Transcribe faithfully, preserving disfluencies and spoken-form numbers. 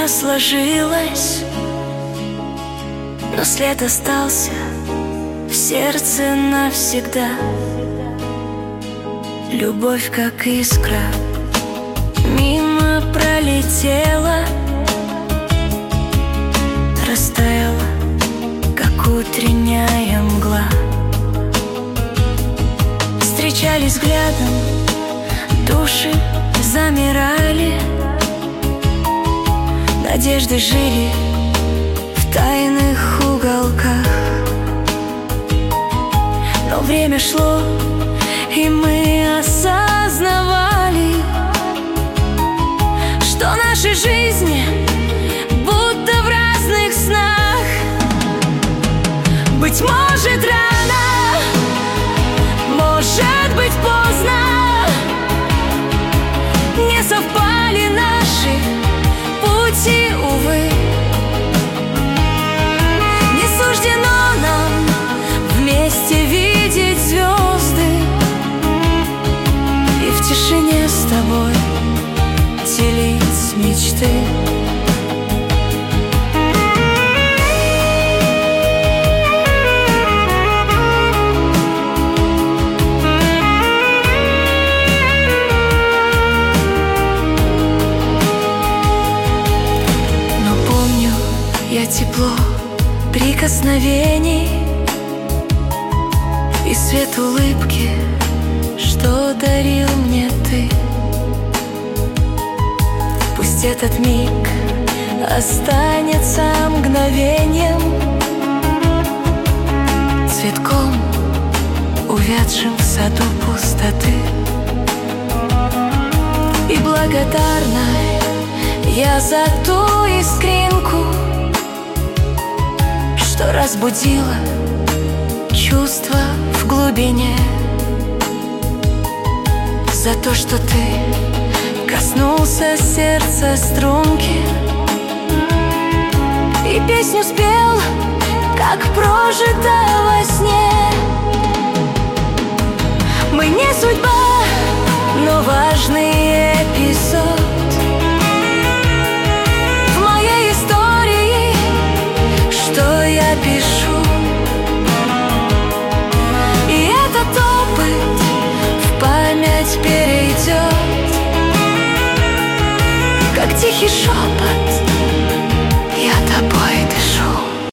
сложилось, но след остался в сердце навсегда. Любовь, как искра, мимо пролетела, растаяла, как утренняя мгла. Встречались взглядом, души замирали, надежды жили в тайных уголках. Но время шло, и мы осознавали, что наши жизни будто в разных снах. Быть может, рано, может быть, поздно, не совпали наши пути, увы. Не суждено нам вместе видеть звезды и в тишине с тобой делить мечты. Я тепло прикосновений и свет улыбки, что дарил мне ты. Пусть этот миг останется мгновением, цветком, увядшим в саду пустоты. И благодарна я за ту искринку, что разбудила чувства в глубине, за то, что ты коснулся сердца струнки и песню спел, как прожито во сне. Мы не судьба, но важный эпизод в моей истории, что я пишу.